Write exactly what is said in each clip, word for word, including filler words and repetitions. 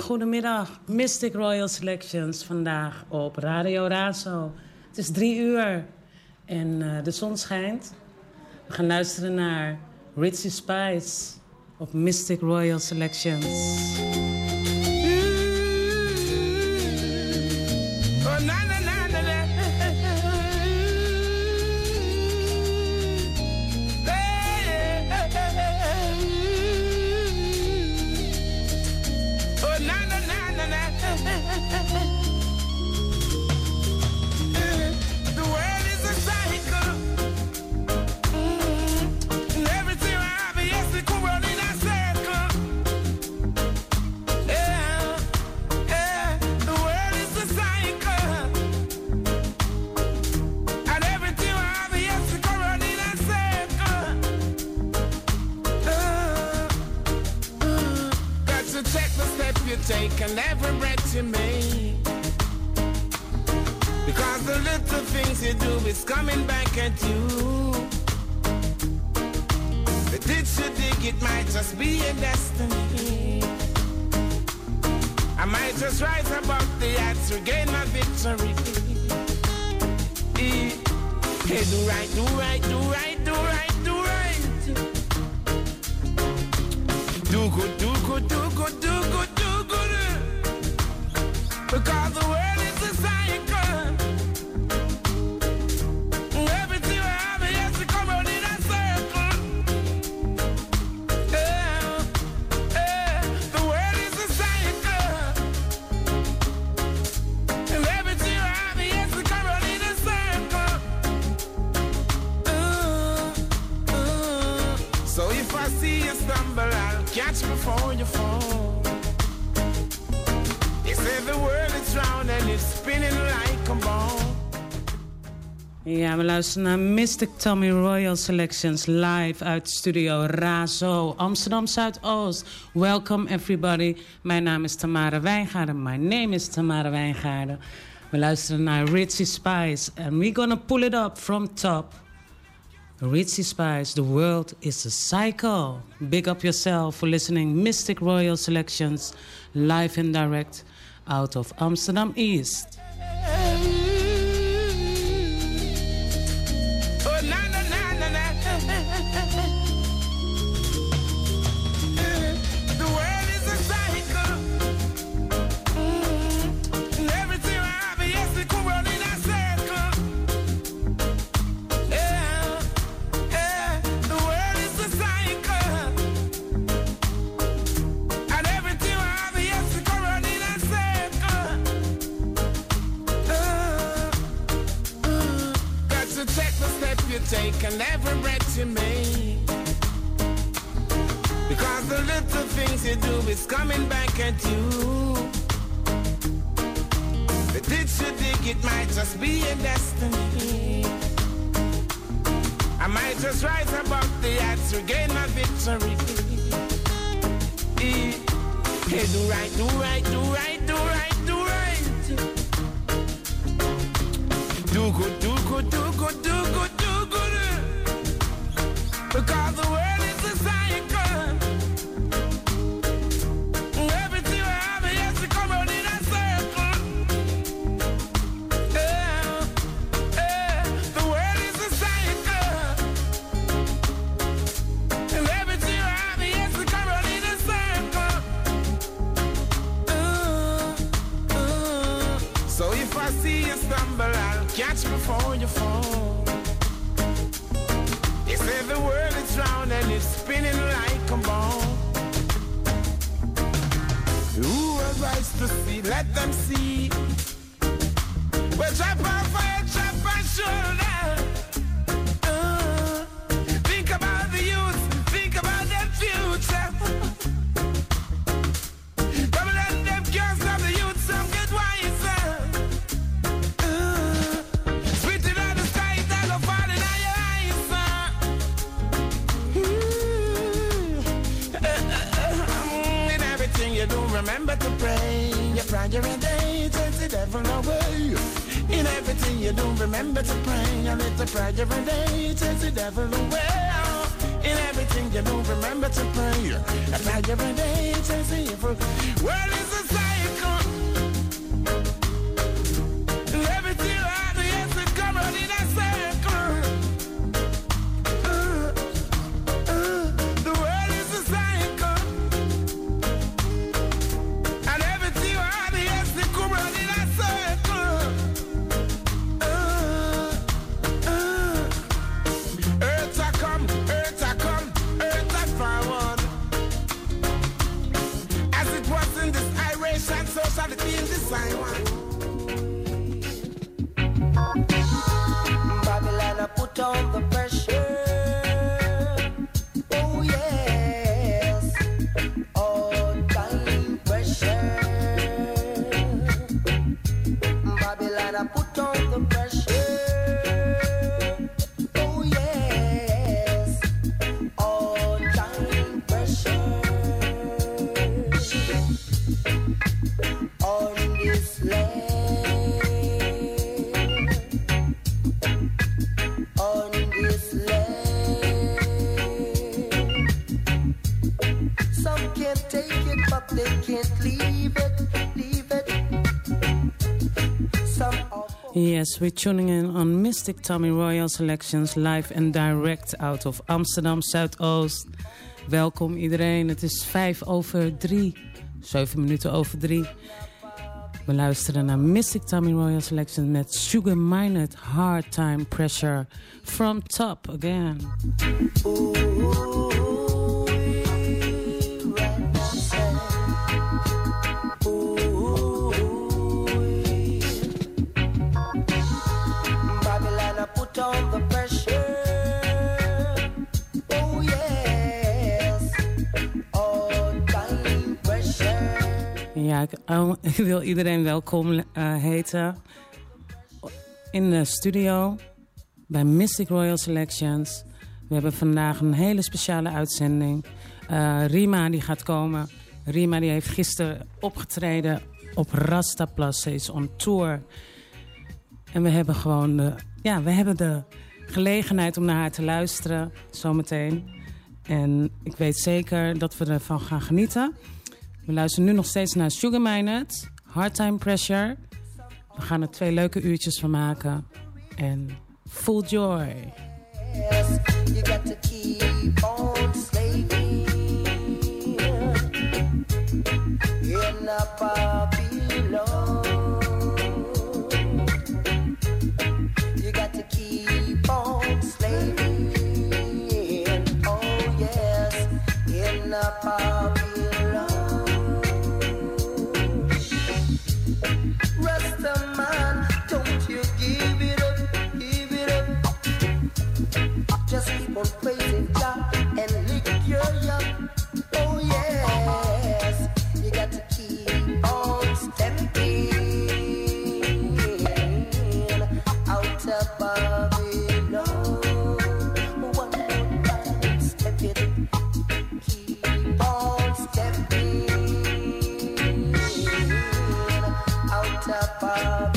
goedemiddag. Mystic Royal Selections vandaag op Radio Razo. Het is drie uur en uh, de zon schijnt. We gaan luisteren naar Richie Spice op Mystic Royal Selections. Oh, na, na, na, na, na. Oh, na, na, na, na, na. The world is a cycle. And everything I have, yes, it could run in a circle. Yeah, yeah. The world is a cycle. And everything I have, yes, it could run in a circle. Uh, uh, got to check the step you take and every breath you make. Because the little things you do is coming back at you. The ditch you dig, it might just be a destiny. I might just rise above the odds, regain my victory. Hey, do right, do right, do right, do right, do right. Do good, do good, do good, do good, do good. Because the world is a cycle. Everything I have, yes, it come round in a circle. Yeah, yeah. The world is a cycle. And everything I have, yes, it come round in a circle. Uh, uh. So if I see you stumble, I'll catch before you fall. They say the world is round and it's spinning like a ball. Ja, we luisteren naar Mystic Tommy Royal Selections live uit Studio Razo, Amsterdam Zuidoost. Welcome everybody. Mijn naam is Tamara Wijngaarden. My name is Tamara Wijngaarden. We luisteren naar Richie Spice and we're gonna pull it up from top. Richie Spice, the world is a cycle. Big up yourself for listening Mystic Royal Selections live and direct out of Amsterdam East. Oh, na, na, na, na, na. The world is a cycle. And everything I have, yes, it could run in a circle. Yeah, yeah. The world is a cycle. And everything I have, yes, it could run in a circle. Uh, uh. Got to check the step you take and every breath you make. Because the little things you do is coming back at you. The ditch you dig, it might just be a destiny. I might just rise above the odds, regain my victory. Hey, do right, do right, do right, do right, do right. Do good, do good, do good, do good, do good. Because the world is a cycle. Everything I have, yes, it come round in a circle. Yeah, yeah. The world is a cycle. And everything I have, yes, it come round in a circle. Uh, uh. So if I see you stumble, I'll catch before you fall. They say the world is round and it's spinning like a ball. Who has eyes to see? Let them see. Well, trap on fire, trap on shoulder. Uh, think about the youth, think about their future. Come let them girls of the youth, some get wiser. Uh, spitting out the sky, that go falling on your eyes. Uh. Ooh. Uh, uh, uh, in everything you do, remember to pray. Your prayer and day takes the devil away. In everything you do, remember to pray. A little prayer and day takes the devil away. In everything you do, remember to pray. Apply every day, chasing your fruit. World is a cycle. And everything you have, yes, it come out in a circle. Uh, uh, the world is a cycle. And everything you have, yes, it come out in a circle. Uh, uh, earth a come, earth a come, earth a forward. As it was in this Irish and so shall it be in this Taiwan. Babylon, I put on the pressure. Oh yes, all time pressure. Babylon, I put on the pressure. Oh yes, all time pressure. On this land, on this land. Some can't take it, but they can't leave it, leave it. Some are Yes, we're tuning in on Mystic Tommy Royal Selections live and direct out of Amsterdam Zuidoost. Welkom iedereen, het is vijf over drie, zeven minuten over drie. We luisteren naar Mystic Tommy Royal Selections met Sugar Minott, Hard Time Pressure, From Top Again. Babylon, I put on the pressure. Oh yes, all time pressure. Ja, ik, oh, ik wil iedereen welkom uh, heten in de studio bij Mystic Royal Selections. We hebben vandaag een hele speciale uitzending. Uh, Rima die gaat komen. Rima die heeft gisteren opgetreden op Rastaplas. Ze is on tour. En we hebben gewoon de, ja, we hebben de gelegenheid om naar haar te luisteren zometeen. En ik weet zeker dat we ervan gaan genieten. We luisteren nu nog steeds naar Sugar Minott, Hard Time Pressure. We gaan er twee leuke uurtjes van maken. En full joy. Yes, you got to keep on slaving in a Babylon. You got to keep on slaving. Oh yes, in a Babylon. Rastaman, don't you give it up, give it up. Just keep on praising God and lick your young. Oh yes, you got to keep on stepping out of Babylon. One more time, step it. Keep on stepping out of Babylon.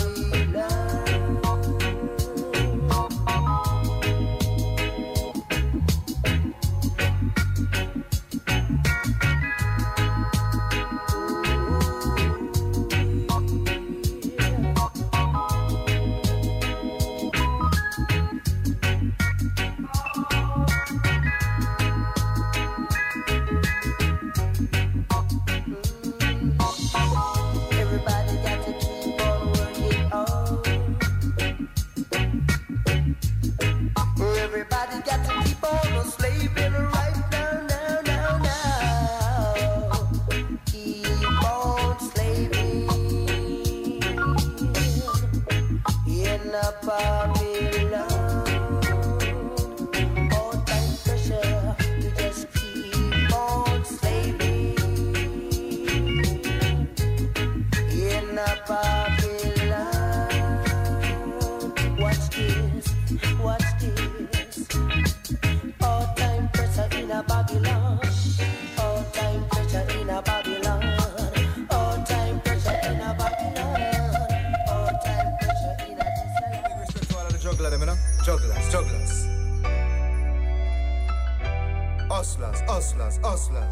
Hustlers, hustlers, hustlers.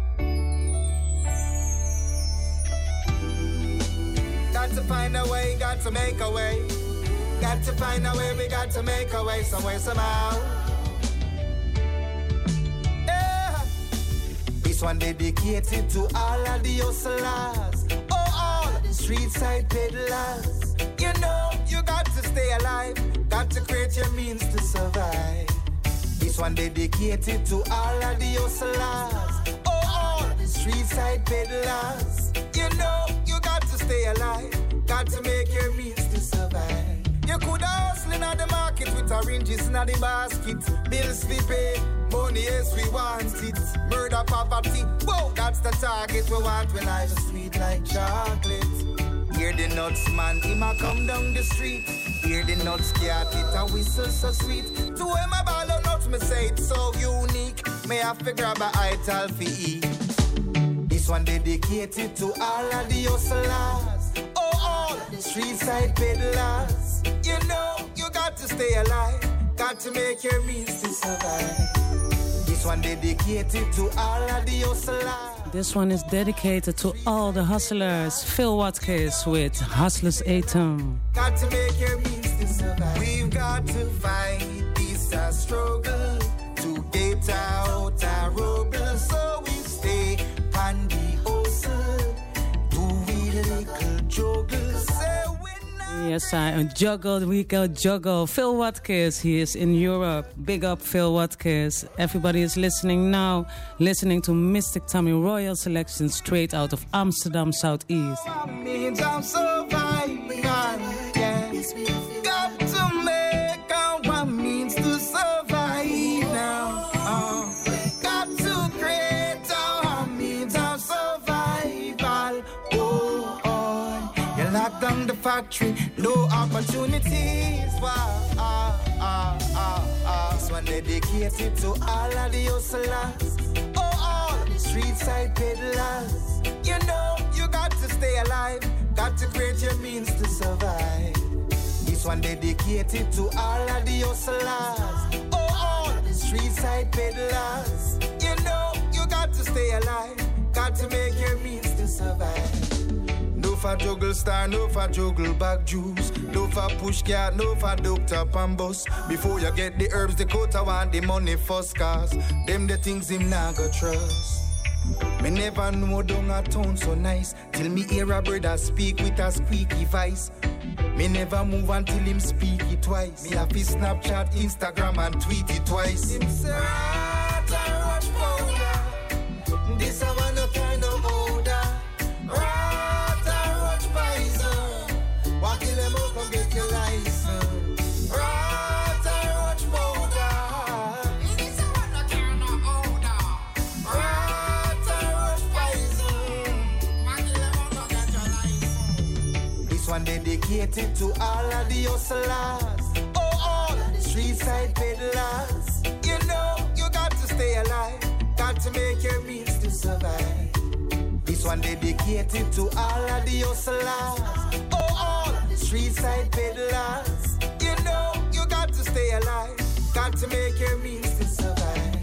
Got to find a way, got to make a way. Got to find a way, we got to make a way somewhere, somehow. Yeah. This one dedicated to all of the hustlers. Oh, all the street side peddlers. You know, you got to stay alive. Got to create your means to survive. This one dedicated to all of the hustlers. Oh, all the street side peddlers. You know, you got to stay alive. Got to make your means to survive. You could hustle in the market with oranges in the basket. Bills we pay, money yes we want it. Murder, poverty, whoa, that's the target. We want we life is sweet like chocolate. Hear the nuts man, he ma come down the street. Hear the nuts cat, it a whistle so sweet. To him a ball of nuts, me say it's so unique. May have to grab a ital for eat. This one dedicated to all of the hustlers. Oh, all the street side peddlers. You know, you got to stay alive. Got to make your means to survive. This one dedicated to all of the hustlers. This one is dedicated to all the hustlers. Phil Watkins with Hustlers Atom. Got to make your means to survive. We've got to fight this a struggle to get out our rubble. So we stay on the hustle. Do we little juggle? Yes, I juggle, we go juggle. Phil Watkins, he is in Europe. Big up Phil Watkins. Everybody is listening now. Listening to Mystic Tommy Royal selection straight out of Amsterdam Southeast. Means I'm surviving, yeah. Got to make out what means to survive now. Uh, got to create our means of survival. Oh, oh. You lock down the factory. No opportunities. Wow, ah, ah, ah, ah. This one dedicated to all of the hustlers. Oh, all the street side peddlers. You know, you got to stay alive. Got to create your means to survive. This one dedicated to all of the hustlers. Oh, all the street side peddlers. You know, you got to stay alive. Got to make your means to survive. No for juggle star, no for juggle bag juice. No for push cat, no for doctor pan bus. Before you get the herbs, the coat I want the money first. Cause them the things him not go trust. Me never know down a town so nice till me hear a brother speak with a squeaky voice. Me never move until him speak it twice. Me have to Snapchat, Instagram and tweet it twice. Him say, "Rat and rush powder. This a one no kind of odor. Rat and rush poison. Walk in them up and get your license. Rat and rush powder. This a one no kind of odor. Rat and rush poison. Walk in them up and get your license." This one dedicated to all of the hustlers. Oh, all of the street side peddlers. You know, you got to stay alive. Got to make your means to survive. This one dedicated to all of the hustlers. Oh, all of the street side peddlers. You know, you got to stay alive. Got to make your means to survive.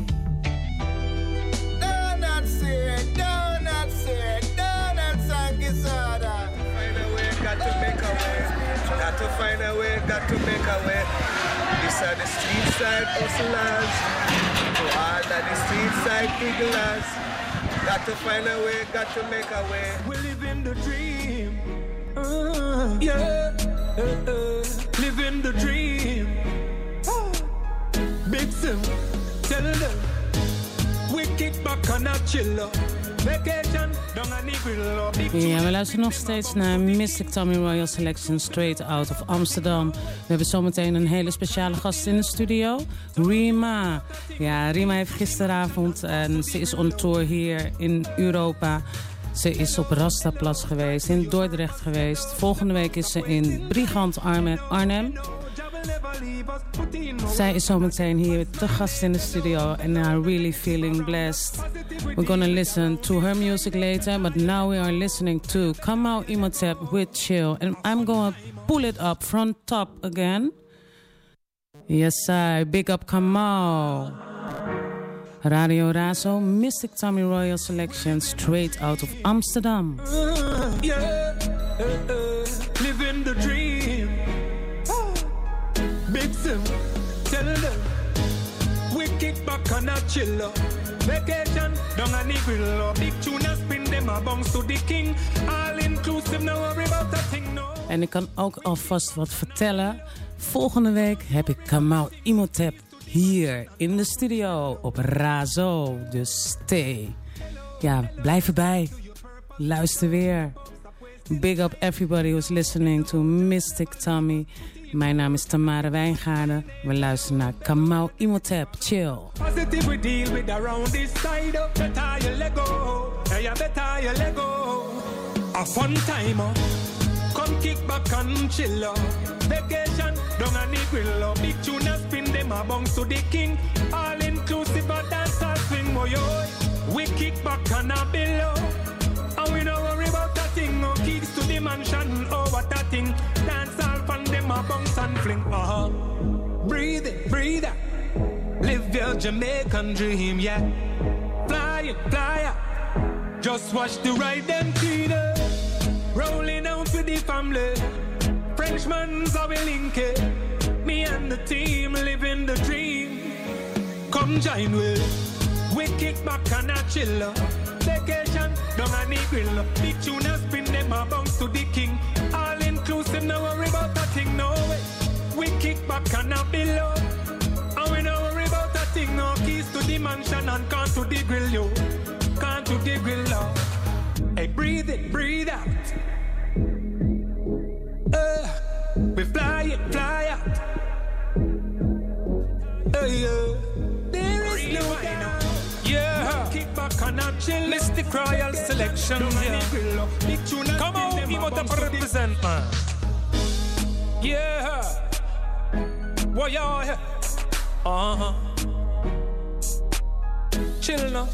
Donut syrup, donut syrup, donuts and gizzarda. Find a way, got to make a way. Got to find a way, got to make a way. These are the street side hustlers. To all of the street side peddlers. Got to find a way, got to make a way. We live in the dream. Uh, yeah. Uh, uh, live in the dream. Uh, Big Sim, tell them. We kick back on a chiller. Vacation, don't I need Ja, we luisteren nog steeds naar Mystic Tommy Royal Selection straight out of Amsterdam. We hebben zometeen een hele speciale gast in de studio, Rima. Ja, Rima heeft gisteravond en ze is on tour hier in Europa. Ze is op Rastaplas geweest, in Dordrecht geweest. Volgende week is ze in Brigant Arnhem. Zij is zometeen hier te gast in de studio and I'm really feeling blessed. We're gonna listen to her music later, but now we are listening to Kamau Imhotep with Chill. And I'm gonna pull it up from top again. Yes, I big up Kamau. Radio Razo, Mystic Tommy Royal selection straight out of Amsterdam. Uh, yeah, uh, uh, living the dream. Oh. Big Sim, tell them we kick back and a chill up. Vacation, down a grill. Big tuna spin them a bounce to the king. All inclusive, no worry about a thing, no. En ik kan ook alvast wat vertellen. Volgende week heb ik Kamau Imhotep hier in de studio op Razo. Dus stay. Ja, blijf erbij. Luister weer. Big up everybody who's listening to Mystic Tommy. Mijn naam is Tamara Wijngaarden. We luisteren naar Kamau Imhotep. Chill. Positive we deal with around this side up. Better you let go. Hey, you better you let go. A fun time up. Come kick back and chill up. Vacation, down a grill up. Big tuna spin them a bounce to the king. All inclusive a dance all swing, boy. We kick back and a below. And we don't worry about that thing. No keys to the mansion, oh what that thing. Dance all fun them a bounce and fling. Uh-huh. Breathe it, breathe out. Live your Jamaican dream, yeah. Fly it, fly out. Just watch the ride them clean up. Rolling out with the family. Frenchman's are we link it. Me and the team living the dream. Come join with. We kick back and a chill up. Vacation, down a grill. Big tuna spin them a bounce to the king. All inclusive, no worry about that thing, no way. We kick back and a below. And we no worry about that thing, no keys to the mansion and can't to the grill, yo. Can't to the grill, yo. Hey, breathe it, breathe out. Uh, we fly it, fly out. Uh, yeah. There is no doubt. Yeah. Kick back and a chill. Mystic Royal selection. Yeah. Come on, Imhotep represent, man. Yeah. What y'all here? Uh-huh. Chill now.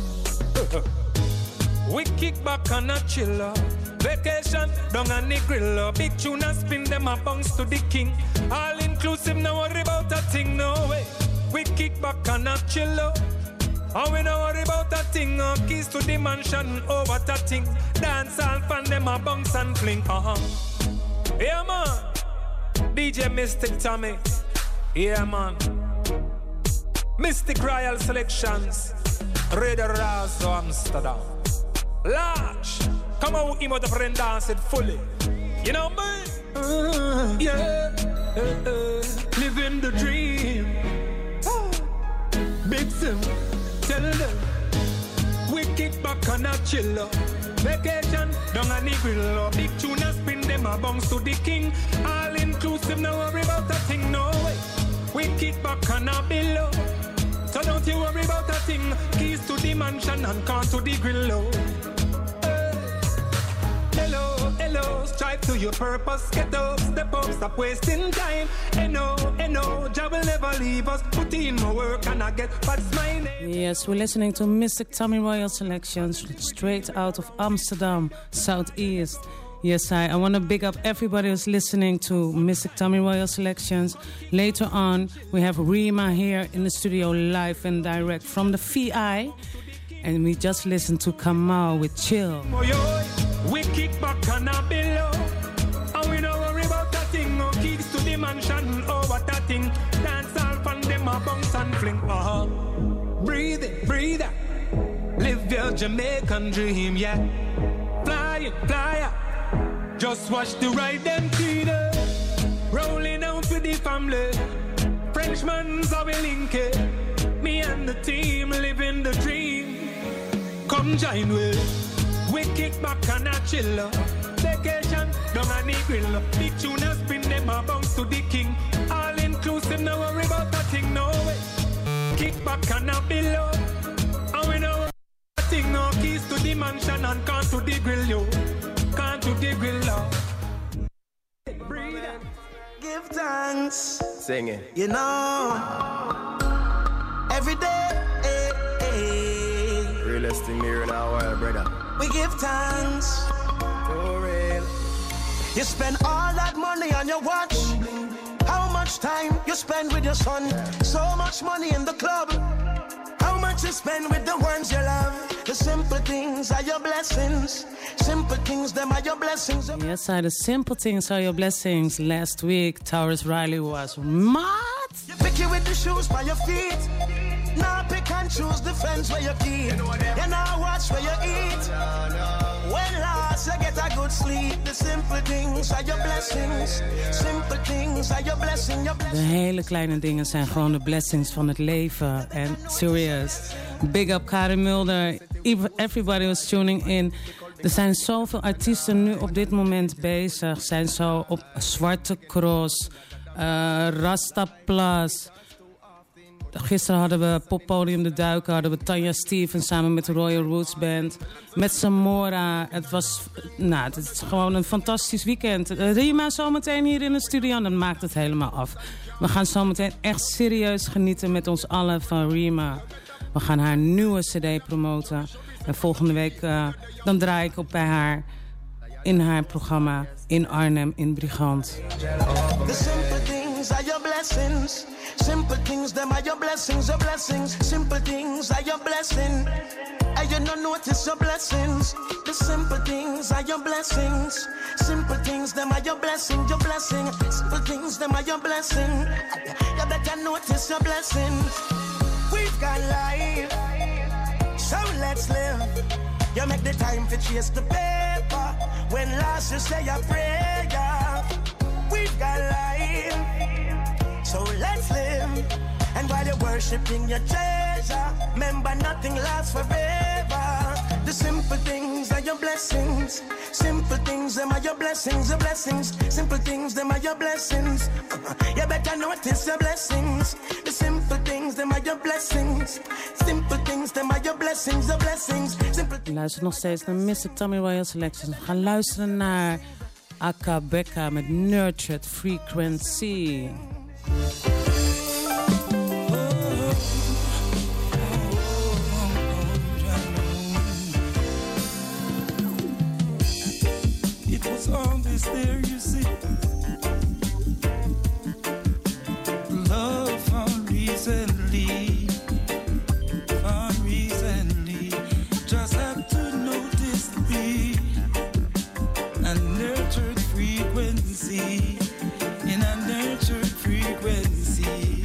We kick back and a chill. Vacation, down a grill. Big tuna spin them a bounce to the king. All inclusive, no worry about that thing, no way. We kick back and a chill. And we no worry about that thing. Uh, keys to the mansion, oh what that thing. Dance all fun them a bounce and fling. Uh-huh. Yeah man. D J Mystic Tommy. Yeah man. Mystic Royal Selections. Radio Razo Amsterdam. Large. Come on, Imhotep and dance it fully. You know me? Uh, yeah. Uh, uh, living the dream. Oh. Big Sim. Tell them. We kick back and a chill up. Vacation, down a grill. Big tuna spin them a bounce to the king. All inclusive, no worry about that thing, no way. We kick back and a below. So don't you worry about that thing. Keys to the mansion and can't to the grill. Hello, hello, strive to your purpose. Get up, step up, stop wasting time. Eno, eno, job will never leave us. Put in more work and I get what's mine. Yes, we're listening to Mystic Tommy Royal selections straight out of Amsterdam, Southeast. Yes, I, I want to big up everybody who's listening to Mystic Tommy Royal selections. Later on, we have Rima here in the studio live and direct from the V I. And we just listened to Kamau with Chill. We kick back and a below. And we don't worry about that thing. No keys to the mansion, oh what that thing. Dance all fun them a bounce and fling. Uh-huh. Breathe it, breathe out. Live your Jamaican dream, yeah. Fly it, fly out. Just watch the ride them clean up. Rolling out with the family. Frenchman's are we link it. Me and the team living the dream. Come join with. We kick back and a chill. Vacation, down a grill. Big tuna spin them a bounce to the king. All inclusive, no worry about that thing, no way. Kick back and a below. And we know that thing, no keys to the mansion and can't to the grill, yo. Can't to the grill, yo. Give thanks. Sing it. You know, every day. Eh, eh. Realest thing here in our world, brother. We give thanks. For real. You spend all that money on your watch. How much time you spend with your son? So much money in the club. How much spend with the ones you love. The simple things are your blessings. Simple things, them are your blessings. Yes, I, the simple things are your blessings. Last week, Taurus Riley was mad. You pick you with the shoes by your feet. Now pick and choose the friends where you keep. You know you now watch where you eat. When last you get a good sleep. The simple things are your blessings. Simple things are your blessing. Your blessing. De hele kleine dingen zijn gewoon de blessings van het leven. En serious. Big up Karin Mulder. Everybody was tuning in. Er zijn zoveel artiesten nu op dit moment bezig. Zijn zo op Zwarte Cross, uh, Rasta Plus. Gisteren hadden we Poppodium de Duiken, hadden we Tanja Stevens samen met de Royal Roots Band. Met Samora. Het was, nou, het is gewoon een fantastisch weekend. Rima zometeen hier in de studio en dan maakt het helemaal af. We gaan zometeen echt serieus genieten met ons allen van Rima. We gaan haar nieuwe cd promoten. En volgende week uh, dan draai ik op bij haar in haar programma in Arnhem in Brigant. The simple things are your blessings. Simple things, them are your blessings, your blessings. Simple things are your blessing. And you don't notice your blessings. The simple things are your blessings. Simple things, them are your blessing, your blessing. Simple things, them are your blessing. You better notice your blessings. We've got life, so let's live. You make the time to chase the paper. When last you say a prayer. We've got life, so let's live. And while you're worshiping your treasure, remember nothing lasts forever. The simple things are your blessings. Simple things, them are your blessings, your blessings. Simple things, them are your blessings. You better notice your blessings. The simple things, them are your blessings. Simple things, them are your blessings, your blessings. Simple. Je luistert nog steeds naar mister Tommy Royal Selections. We gaan luisteren naar Aka Becca met Nurtured Frequency. It was always there, you see. Love found recently, found recently. Just had to notice me a nurtured frequency, in a nurtured frequency.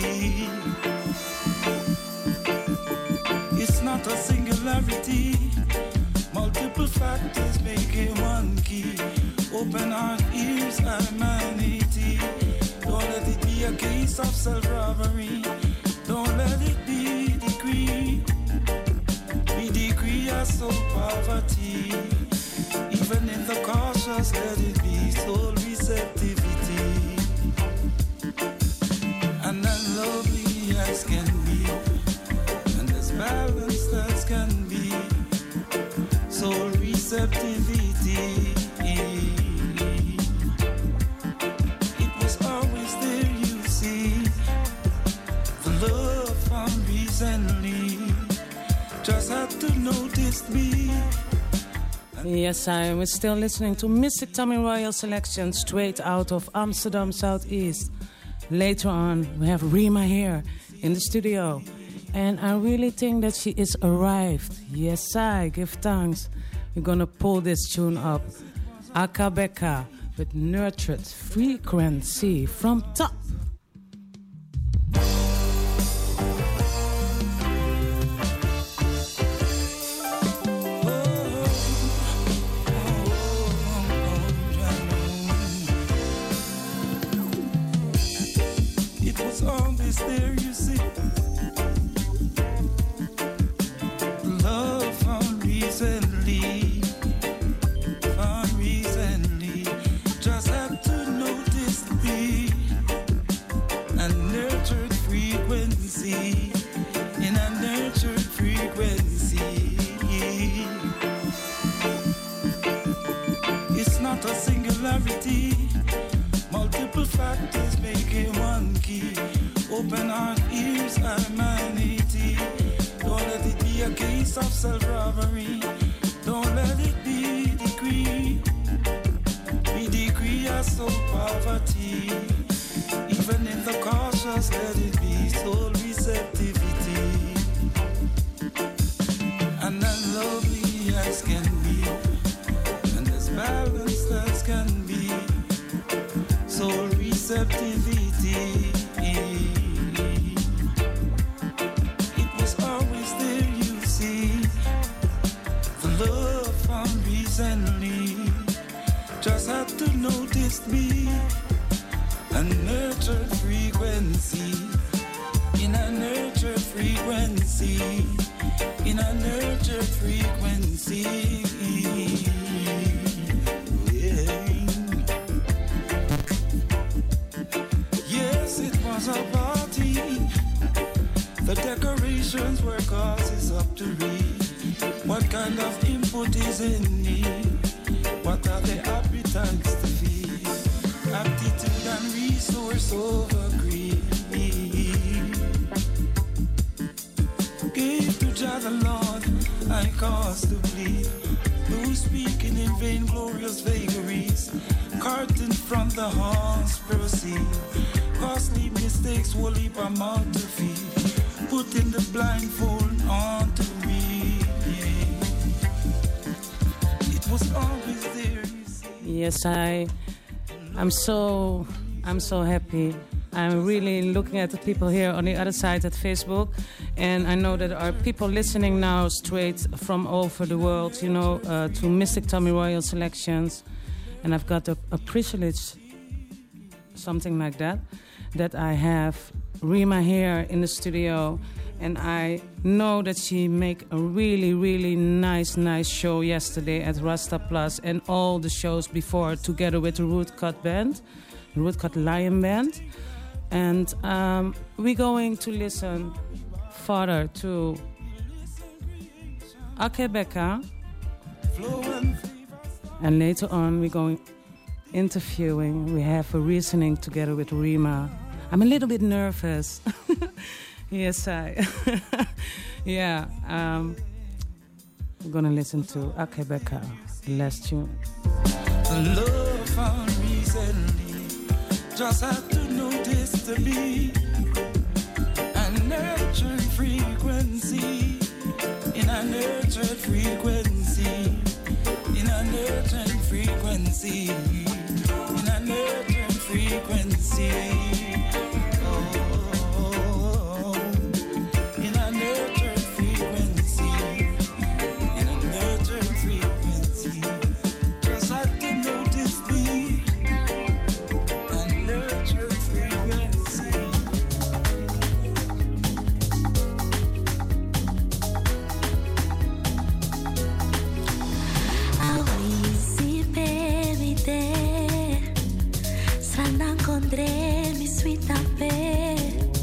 It's not a singularity. Multiple factors make it one key. Open our ears, humanity. Don't let it be a case of self-robbery. Don't let it be decree. We decree our soul poverty. Even in the cautious, let it be soul receptivity. And as lovely as can be, and as balanced as can be. Soul receptivity. It was always there, you see. The love found recently. Just had to notice me. Yes, I was still listening to mister Tommy Royal Selection straight out of Amsterdam Southeast. Later on, we have Rima here in the studio. And I really think that she is arrived. Yes, I give thanks. We're gonna pull this tune up. Aka Becca with Nurtured Frequency from top. It was always there, you see. Love found recently, found recently. Just had to notice me a nurtured frequency, in a nurtured frequency. It's not a singularity. Multiple factors make it one key. Open our ears, humanity. Don't let it be a case of self-robbery. Don't let it be decree. We decree our soul poverty. Even in the cautious, let it be soul receptivity. must be a nurtured frequency, in a nurtured frequency, in a nurtured frequency. Yeah. Yes, it was a party. The decorations were causes up to read. What kind of input is in me? What are the appetites to feed? Aptitude and resource over greed. Give to Jah the Lord, I cause to bleed. Those speaking in vain glorious vagaries, carting from the horns proceed. Costly mistakes will leap a mouth to feed. Putting the blindfold on to read. It was always there. Yes, I, I'm so, I'm so happy. I'm really looking at the people here on the other side at Facebook, and I know that there are people listening now straight from all over the world, you know, uh, to Mystic Tommy Royal Selections, and I've got a, a privilege, something like that, that I have Rima here in the studio, and I know that she made a really, really nice, nice show yesterday at Rasta Plus and all the shows before together with the Rootcut Band, the Rootcut Lion Band. And um, we're going to listen further to Akebeka. And later on, we're going interviewing. We have a reasoning together with Rima. I'm a little bit nervous. Yes, I. Yeah. Um, we're going to listen to Akebeka, the last tune. The love found recently just had to notice to be a nurtured frequency, in a nurtured frequency, in a nurtured frequency, in a nurtured frequency. Oh, in a nurtured frequency, in a nurtured frequency. Just had to notice me. Mi sweet tape,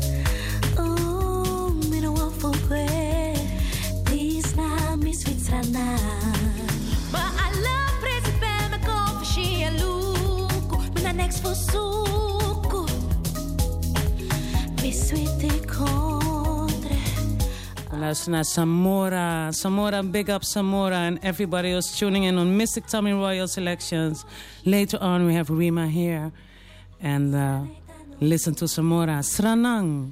oh, me no want for quit. This na mi sweet sana. But I love Presipe, me go for she a look. Me na next for suku. Mi sweet contre. Luister naar Samora. Samora, big up Samora and everybody who's tuning in on Mystic Tommy Royal Selections. Later on we have Rima here. And uh, listen to Samora. Sranang.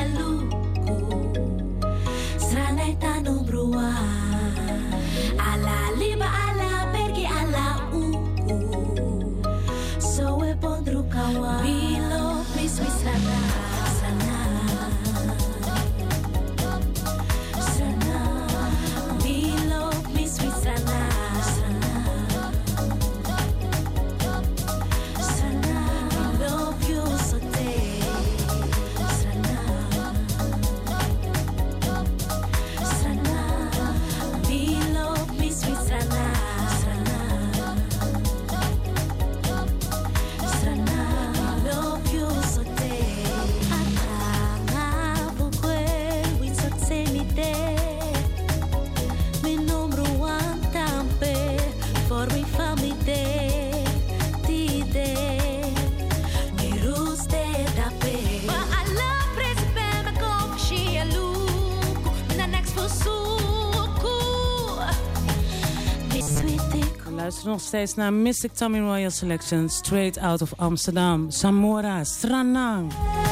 luku. Sanai tanu brua. Ala liba ala pergi ala uku. So we pondru kawa. Bilo please we sana sana. Sana. Bilo please we sana sana. Sana. We love you so day. Sana. Sana. Bilo please we sana sana. Sana. We love you so day. Atanga bukwe we so temite. Mi numero one tampe for mi family ti de. Mi ruste da pe. But I love Presipe me konfshi a luku. Na next for suku. Mi sweetie. Luister nog steeds naar Mystic Tommy Royal Selection, straight out of Amsterdam. Samora, Stranang.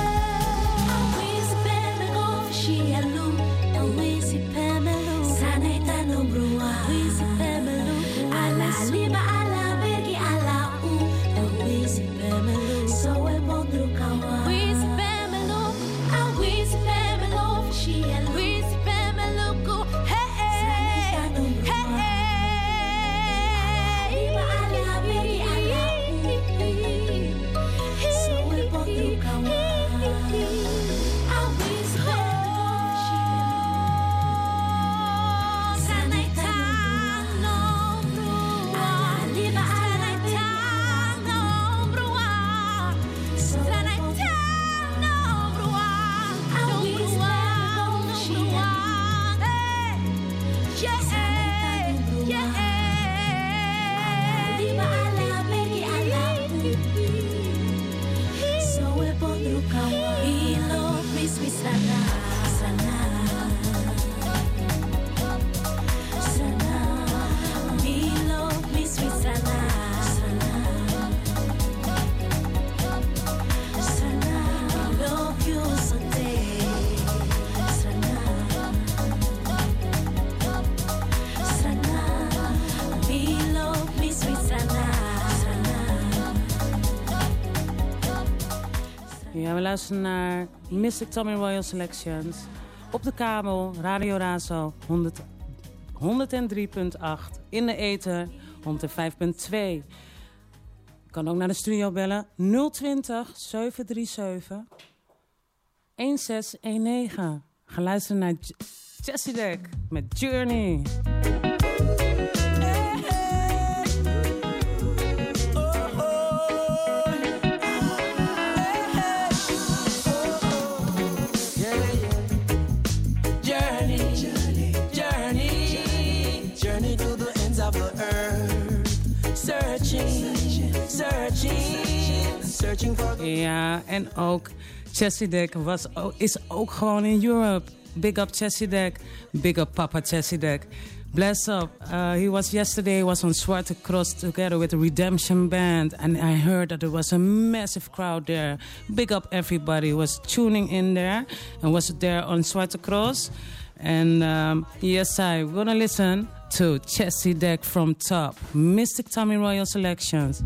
Ja, we luisteren naar Mystic Tommy Royal Selections. Op de kabel, Radio Razo, honderd, honderddrie komma acht. In de ether, honderdvijf komma twee. Je kan ook naar de studio bellen. nul twintig, zeven drie zeven, een zes een negen. Ga luisteren naar J- Jessie Deck met Journey. Ja, en ook Jessie Deck was, is ook gewoon in Europe. Big up Jessie Deck. Big up Papa Jessie Deck. Bless up. Uh, he was yesterday, he was on Zwarte Cross together with the Redemption Band. And I heard that there was a massive crowd there. Big up everybody who was tuning in there. And was there on Zwarte Cross. And um, yes, I, we're gonna listen to Jessie Deck from top. Mystic Tommy Royal Selections.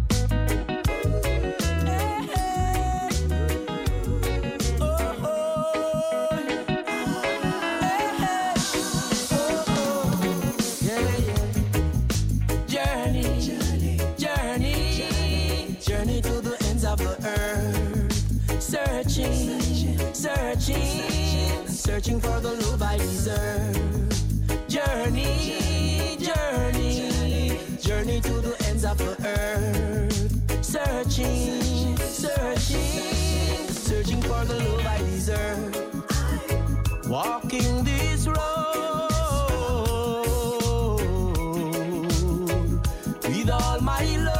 Searching for the love I deserve. Journey, journey, journey to the ends of the earth. Searching, searching, searching for the love I deserve. Walking this road with all my love.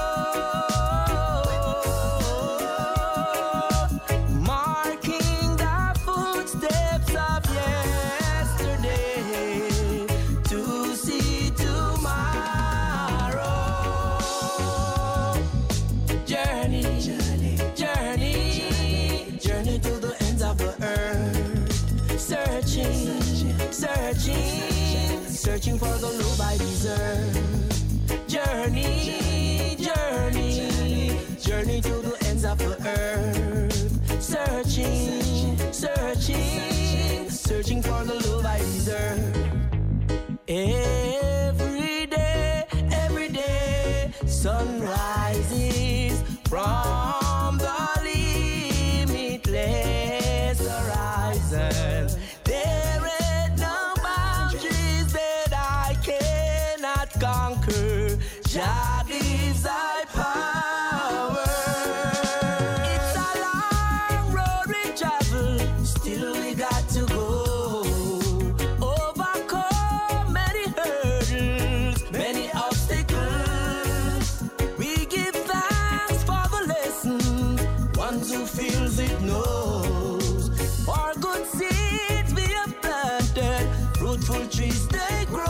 Journey, journey, journey to the ends of the earth. searching, searching for the love I deserve. Journey, journey, journey to the ends of the earth. Searching, searching, searching for the love I deserve. Every day, every day, sun rises from the limitless horizon. There ain't no boundaries that I cannot conquer. Jah gives thy power. It's a long road we travel, still we got to go. Overcome many hurdles, many obstacles. We give thanks for the lessons, ones who feels it knows. For good seeds we have planted, fruitful trees they grow.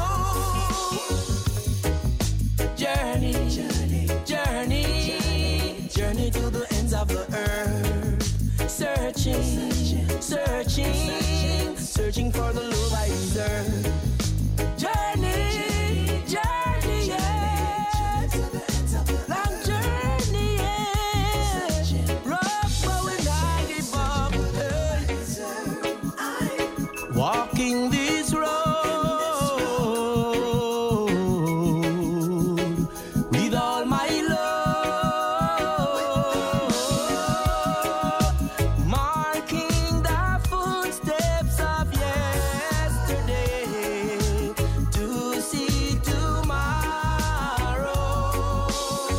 Journey, journey, journey, journey to the ends of the earth. Searching, searching, searching for the love I deserve. Journey, journey, yeah. Long journey, yeah. Rough, but we not give up. Hey. Walking this road with all my love, marking the footsteps of yesterday to see tomorrow.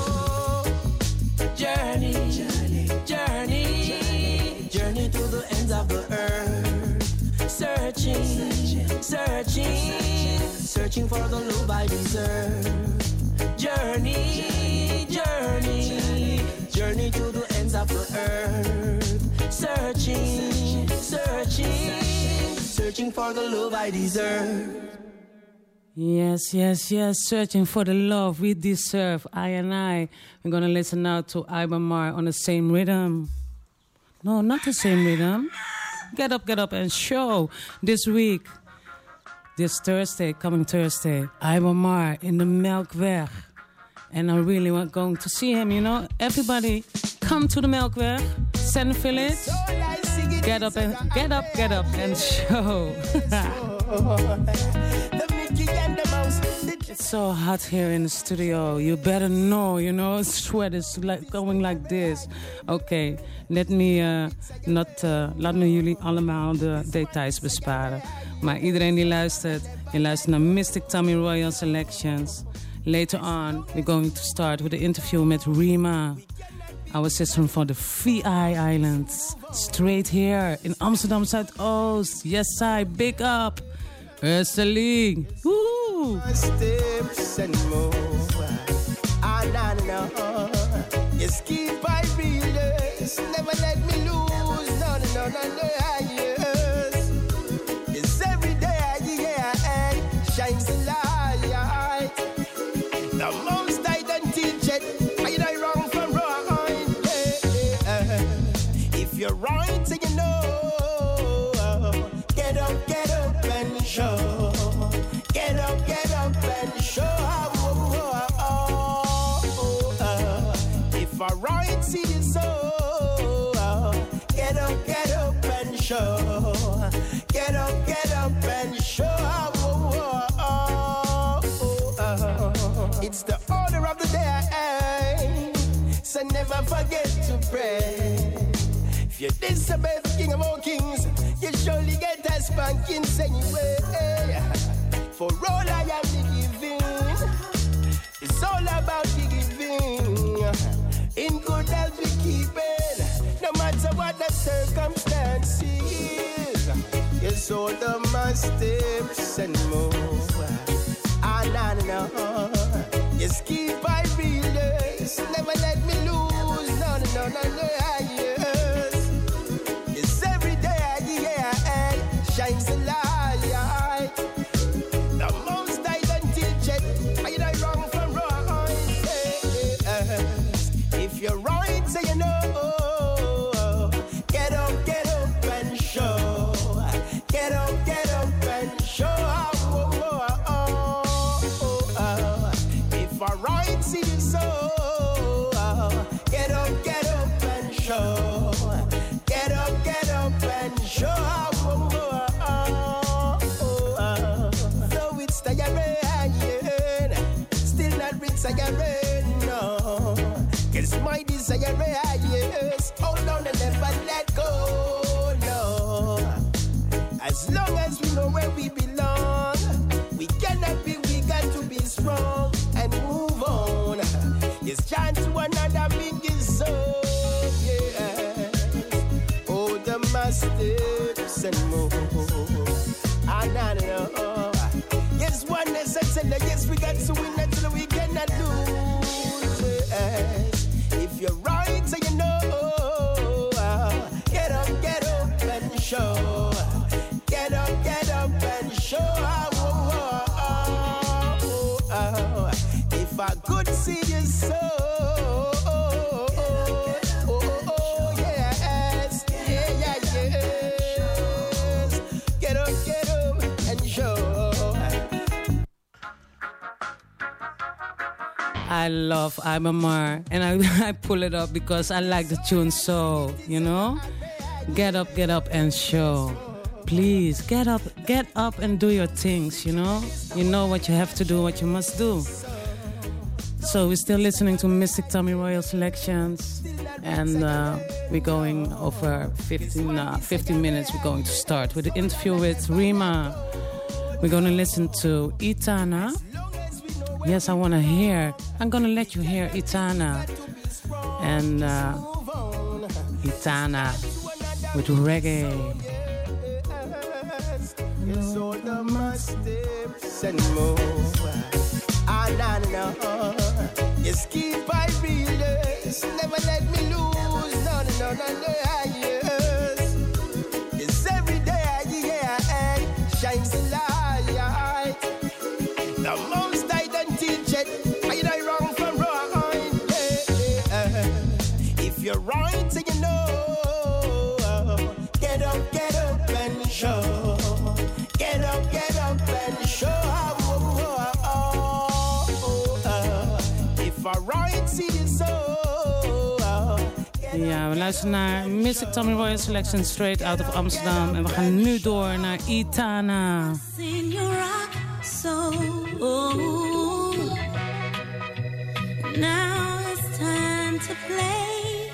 Journey, journey, journey, journey to the ends of the earth. Searching, searching, searching for the love I deserve. Journey, journey, journey to the ends of the earth. Searching, searching, searching for the love I deserve. Yes, yes, yes. Searching for the love we deserve. I and I. We're going to listen now to Ibamar on the same rhythm. No, not the same rhythm. Get up, get up and show this week. This Thursday, coming Thursday. Ibamar in the Melkweg. And I really want going to see him, you know. Everybody, come to the Melkweg. Send Village. Get up and get up, get up and show. It's so hot here in the studio. You better know, you know. Sweat is like going like this. Okay, let me uh, not, uh, laat me jullie allemaal de details besparen. Maar iedereen die luistert, je luistert naar Mystic Tommy Royal Selections. Later on, we're going to start with the interview with Rima, our sister from the V I Islands. Straight here in Amsterdam Zuidoost. Yes, I big up. Ursuline. Woo! Steps and move. Ah, nah, nah, nah. Yes, keep my realness. Never let me lose. No, no, no, no, yes. It's every day, yeah, shines the light. The most I don't teach it. I know wrong from right. Yeah. If you're right, so you know. Get up, get up and show. Get up, get up and show. Oh, oh, oh, oh. If I right, see you so. Get up, get up and show. Get up, get up and show. Oh, oh, oh, oh. It's the order of the day, so never forget to pray. If you disobey the King of all kings, you surely get a spanking anyway. For all I am the giving, it's all about the giving. In good health we keep it, no matter what the circumstances. Yes, all of my steps and move. Ah, nah, nah, nah. Yes, keep my realness, never let me lose. No, no, no, no, no, yes. It's every day, yeah, shines the light. The most I don't teach it, I know wrong from right. If you're right, say you know. Get up, get up and show. Get up, get up and show. desire, no. It's my desire, yes. Hold on and never let go, no. As long as we know where we belong, we cannot be, we got to be strong and move on. It's time to another big soul, yes. Oh, the steps and move. I don't know. Yes, one essence and yes, we got to win until we cannot lose. Yes. If you're right, so you know. Get up, get up and show. Get up, get up and show. Oh, oh, oh, oh. If I could see you so. I love Ibamar, and I, I pull it up because I like the tune so, you know? Get up, get up and show. Please, get up, get up and do your things, you know? You know what you have to do, what you must do. So we're still listening to Mystic Tommy Royal Selections, and uh, we're going over fifteen, uh, fifteen minutes. We're going to start with the interview with Rima. We're going to listen to Etana. Yes, I want to hear. I'm going to let you hear Etana. And uh, Etana with reggae. It's all the mistakes and more. I know. Yes, keep I realize. Never let me lose. No, no, no, no, yes. It's every day, yeah, shines the light. The most I don't teach it. I know wrong from right. If you're right, so you know. Get up, get up and show. Get up, get up and show. If I right, see you so. Ja, we luisteren naar Mystic Tommy Royal Selection straight out of Amsterdam. En we gaan nu door naar Etana. Sing your rock so. Now it's time to play.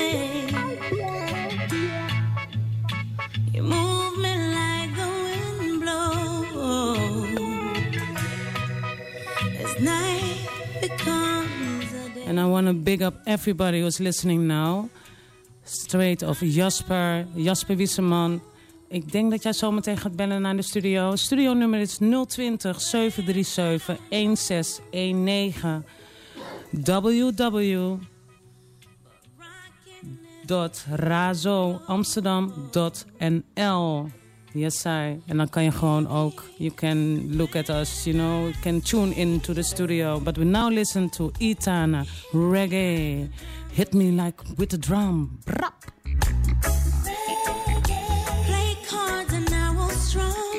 You move me like the wind blows. As night becomes a day. And I want to big up everybody who's listening now. Straight of Jasper, Jasper Wieseman. Ik denk dat jij zometeen gaat bellen naar de studio. Studio-nummer is nul twintig, zeven drie zeven, een zes een negen. w w w punt razo amsterdam punt n l. Yes, I. En dan kan je gewoon ook, you can look at us, you know, you can tune in to the studio. But we now listen to Etana, reggae. Hit me like with the drum. Brap. Play cards and I will strum.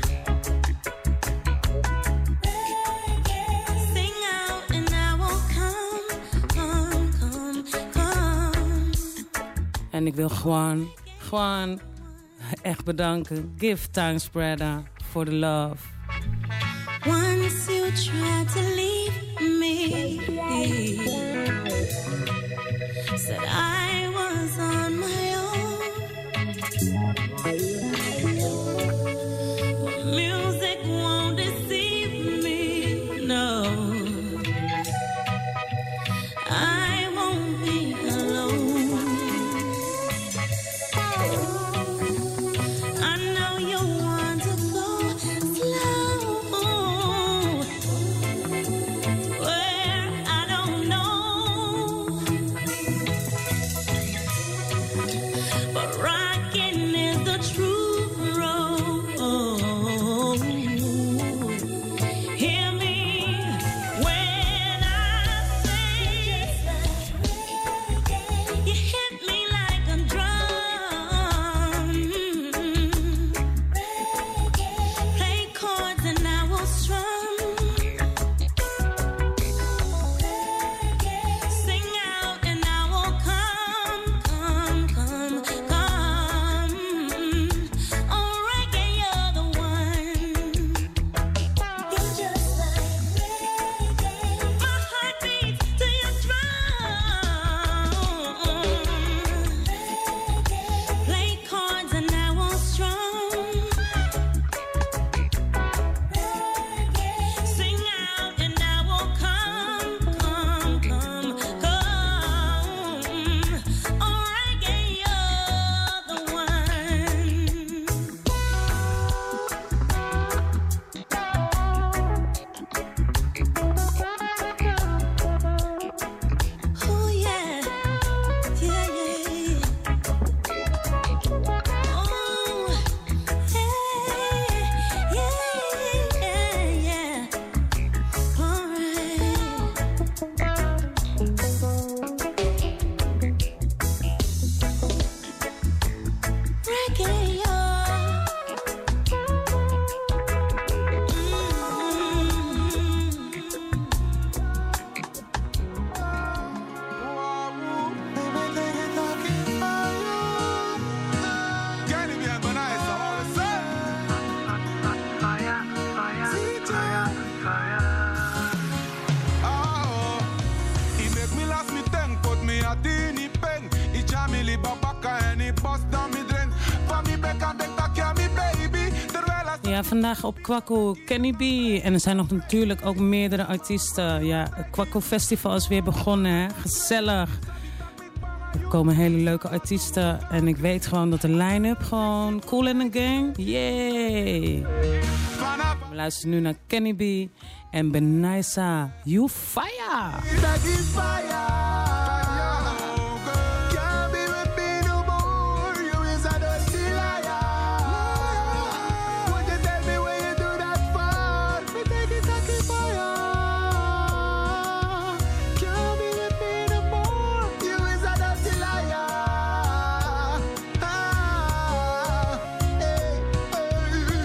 Sing out and I will come, come, come, come. En ik wil gewoon, gewoon echt bedanken. Give thanks, brother, for the love. Once you tried to leave me, said I was on my own. Music won't deceive me, no. I won't be alone. I know you want to go slow, where I don't know, but rocking is the truth. reggae, oh. Ja, vandaag op Kwakko Kenny B. En er zijn nog natuurlijk ook meerdere artiesten. Ja, het Kwakko Festival is weer begonnen, hè. Gezellig. Er komen hele leuke artiesten. En ik weet gewoon dat de line-up gewoon Cool in the Gang. Yay! We luisteren nu naar Kenny B. En Benaisa. You Fire! That is fire. Can't be with me no more. You is a dirty liar. Would you tell me where you do that for? Me take it like a fire. Can't be with me no more. You is a dirty liar. Ah, hey, hey.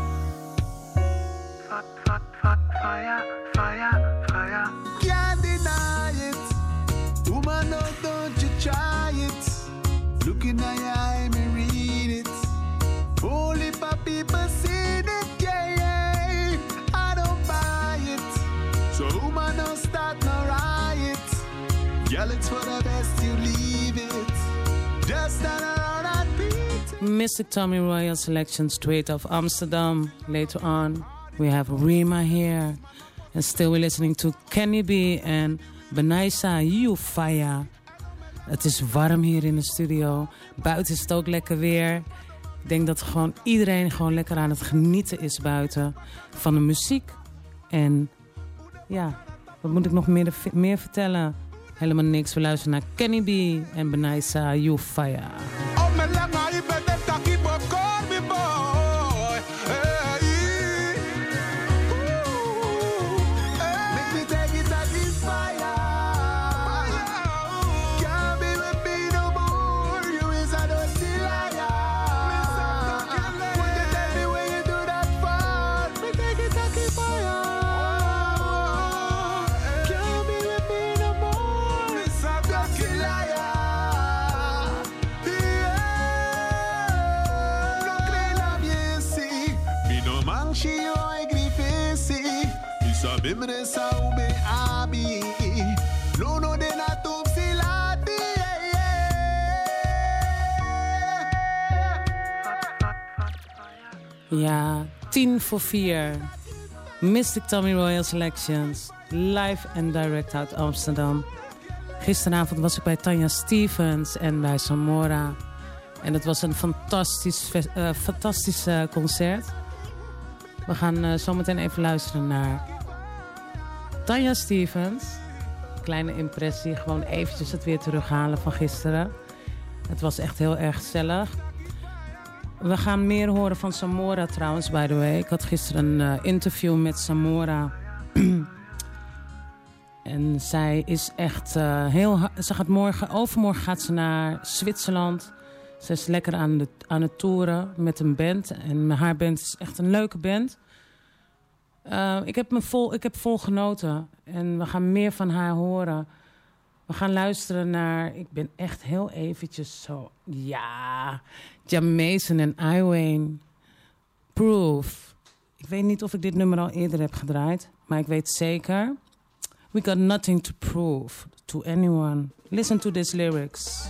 Fat, fat, fat, fire, fire, fire. Can't deny it. Woman, no, don't you try it. Look in my eye, me read it. Only for people see it, yeah, yeah. I don't buy it. So woman, don't start no riot. Girl, it's for the best you leave it. Just stand around and beat. Mystic Tommy Royal selection straight off Amsterdam. Later on, we have Rima here. And still we're listening to Kenny B and Benaisa, You Fire. Het is warm hier in de studio. Buiten is het ook lekker weer. Ik denk dat gewoon iedereen gewoon lekker aan het genieten is buiten. Van de muziek. En ja, wat moet ik nog meer, meer vertellen? Helemaal niks. We luisteren naar Kenny B en Benaisa, You Fire. Oh, me like my better talkie, but call me boy. Hey. Ooh, hey. Make me take it as is fire. Can't be with me no more. You is a dirty liar. Would you tell me where you do that for? Me take it as is fire. Can't be with me no more. Miss a dirty liar. She oi grifesi, isa bimre sa ube abi. No no de na top silati. Ja, tien voor vier. Mystic Tommy Royal Selections. Live en direct uit Amsterdam. Gisteravond was ik bij Tanja Stevens en bij Samora. En het was een fantastisch, uh, fantastisch uh, concert. We gaan uh, zometeen even luisteren naar Tanja Stevens. Kleine impressie, gewoon eventjes het weer terughalen van gisteren. Het was echt heel erg gezellig. We gaan meer horen van Samora trouwens, by the way. Ik had gisteren een uh, interview met Samora. En zij is echt uh, heel... Ze gaat morgen, overmorgen gaat ze naar Zwitserland. Ze is lekker aan, de, aan het toeren met een band. En haar band is echt een leuke band. Uh, ik, heb me vol, ik heb vol genoten. En we gaan meer van haar horen. We gaan luisteren naar... Ik ben echt heel eventjes zo... Ja... Jamaican en Iwayne. Proof. Ik weet niet of ik dit nummer al eerder heb gedraaid. Maar ik weet zeker... We got nothing to prove to anyone. Listen to these lyrics.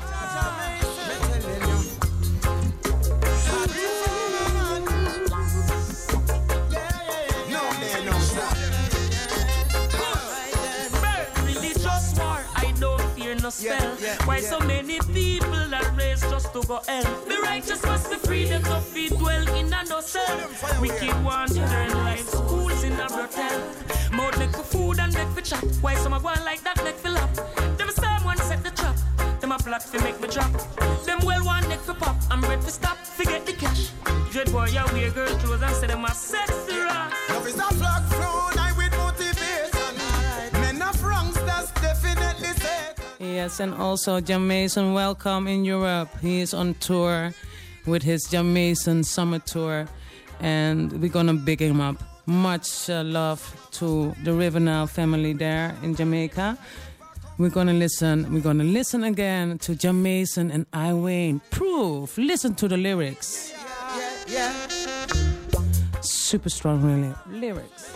No spell. Yeah, yeah, Why yeah. so many people that race just to go hell? The righteous must be free, them no feet dwell in a no cell. Wicked want to turn life schools in a brothel. Mouth make for food and make for chat. Why some a go on like that make for laugh? Them someone set the trap. Them a plot to make me drop. Them well one neck for pop. I'm ready to stop. Forget the cash. Dread boy, you wear girl clothes and say them a sexy rock. Love is a flag flown, I with motivation. Men of wrongs, that's definitely said. Yes, and also Jamaican, welcome in Europe. He is on tour with his Jamaican summer tour, and we're gonna big him up. Much uh, love to the Rivenel family there in Jamaica. We're gonna listen. We're gonna listen again to Jamaican and I Wayne. Proof. Listen to the lyrics. Yeah, yeah. Super strong, really. Lyrics.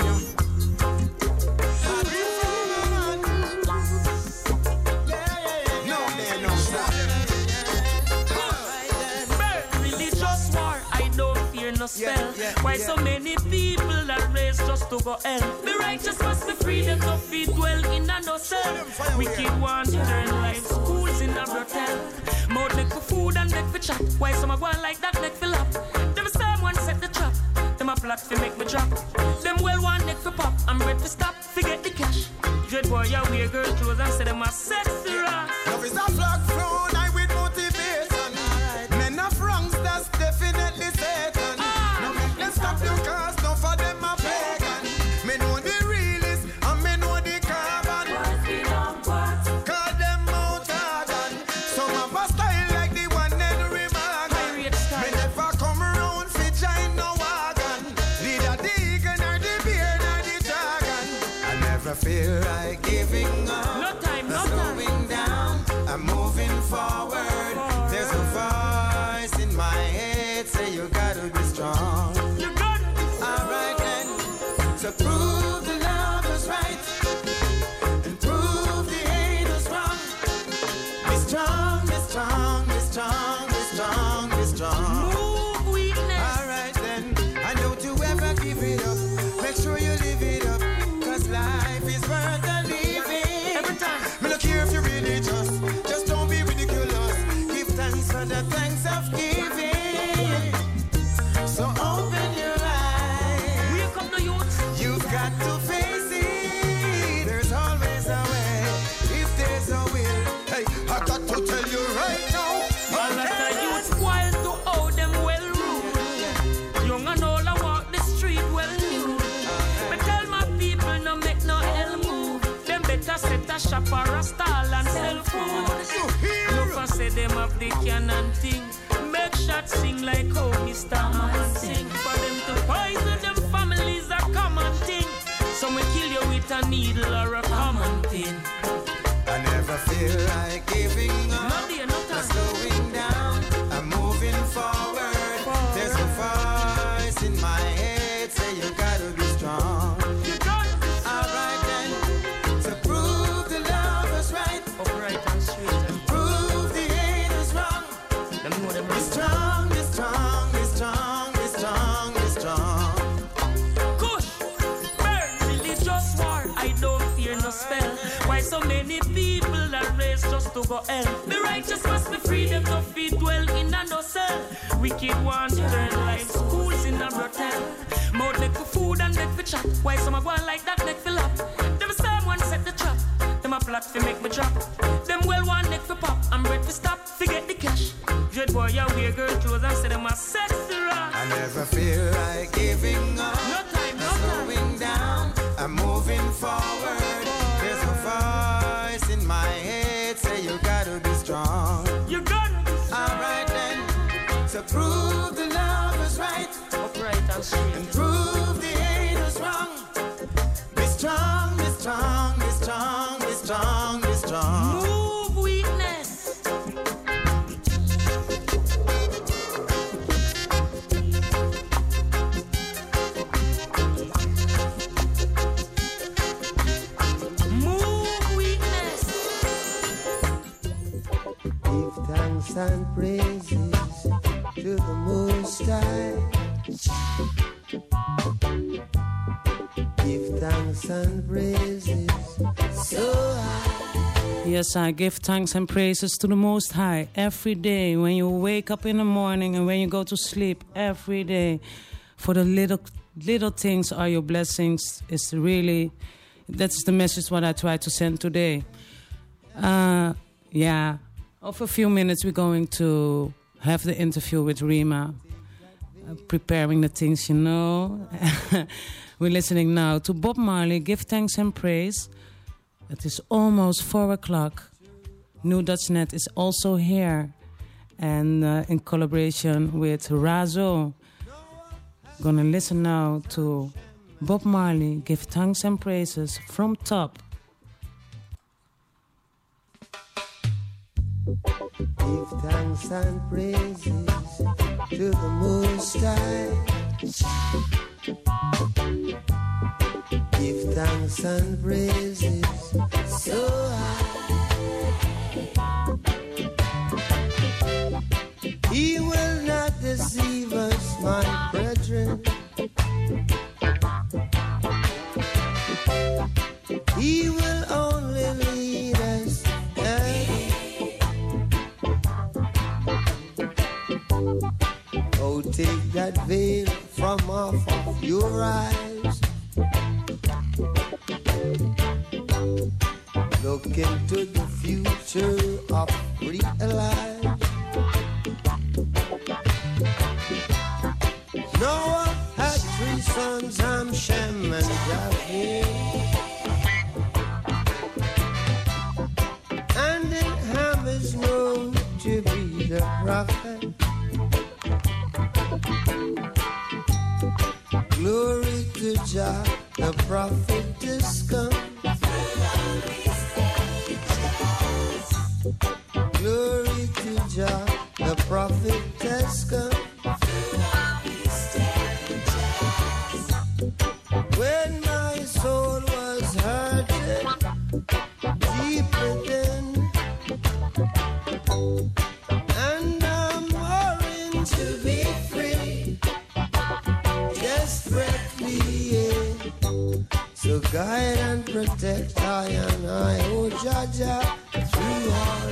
No spell. Yeah, yeah, Why yeah. so many people that race just to go hell? The righteous must be free, them no feet dwell in a no cell. Wicked want to learn life, schools in a brothel. Mouth neck for food and neck for chat. Why some a go on like that neck for lap? Them same one set the trap. Them a plot for make me drop. Them well one neck for pop. I'm ready to stop, forget the cash. Dread boy, ya wear girl clothes and say them a sexy ras. Love is a flag flown, I with motivation. Right. Men of wrongs, that's definitely Satan. Stop your cars, don't for them a pagan. Me know the realist, and me know the carbon. Call them out jargon. Some of a style like the one Henry Morgan. Me never come around fi join no wagon. Neither the eagle nor the bear nor the dragon. I never feel like giving up. No time, no slowing down, I'm moving forward. There's a voice in my head say you gotta be strong. So prove the love is right and prove the hate is wrong. Be strong, be strong, be strong, be strong, be strong. Move weakness. Alright then, and don't you ever give it up. Make sure you live it up, cause life is worth the living. Every time. Me look here if you're religious, just don't be ridiculous. Give thanks for the thanks of giving. So open your eyes. Wake up the youth. You've got to face it. There's always a way if there's a will. Hey, I got to tell you right now. All of the youth wild to owe them well ruled. Young and old I walk the street well new. But tell my people no make no hell move. Them better set a shop or a stall and sell food. No for say them have the cannon thing. Make shots sing like how Mister Man sing. For them to poison them families a common thing. Some will kill you with a needle or a common thing. I never feel like giving up. No day, no time. Slowing down, I'm moving forward. forward. There's a voice in my head say you gotta be strong. You gotta be strong. Alright then, to prove the love is right, upright and straight, and prove the hate is wrong. Them know them be strong, be strong, be strong, be strong, be strong. I don't fear no spell. Why so many people that race just to go hell? The righteous must be free, them no feet dwell in a no cell. Wicked want to learn life, schools in a brothel. Mouth neck for food and neck for chat. Why some a go on like that neck for lap? Them same one set the trap. Them a plot to make me drop. Them well one neck for pop. I'm ready to stop, forget the cash. Dread boy, ya wear girl clothes and say them a sexy ras. I never feel like giving up. No time, no I'm time. slowing down, I'm moving forward. There's a voice in my head say you gotta be strong. You gotta be strong. Alright then, so prove the love is right, upright and straight, and prove the hate is wrong. Be strong, be strong, be strong, be strong, be strong. Move weakness. Thanks and praises to the Most High. Give thanks and praises so high. Yes, I give thanks and praises to the Most High every day. When you wake up in the morning and when you go to sleep, every day. For the little little things are your blessings. It's really, that's the message what I try to send today. Uh, yeah. Of a few minutes, we're going to have the interview with Rima, uh, preparing the things, you know. We're listening now to Bob Marley, Give Thanks and Praise. It is almost four o'clock. New Dutch Net is also here. and uh, in collaboration with Razo. Gonna listen now to Bob Marley, Give Thanks and Praises from Top. Give thanks and praises to the Most High. Give thanks and praises so high. He will not deceive us, my brethren. He will only lead us. Oh, take that veil from off of your eyes. Look into the future of real life. Noah had three sons, Ham, Shem, and Japheth. And then Ham is known to be the prophet. Glory to Jah, the prophet is come. Glory to Jah, the prophet has come. When my soul was hurted deep within, and I'm worrying to be free, desperately, yeah. So guide and protect I and I, oh Jah Jah, through all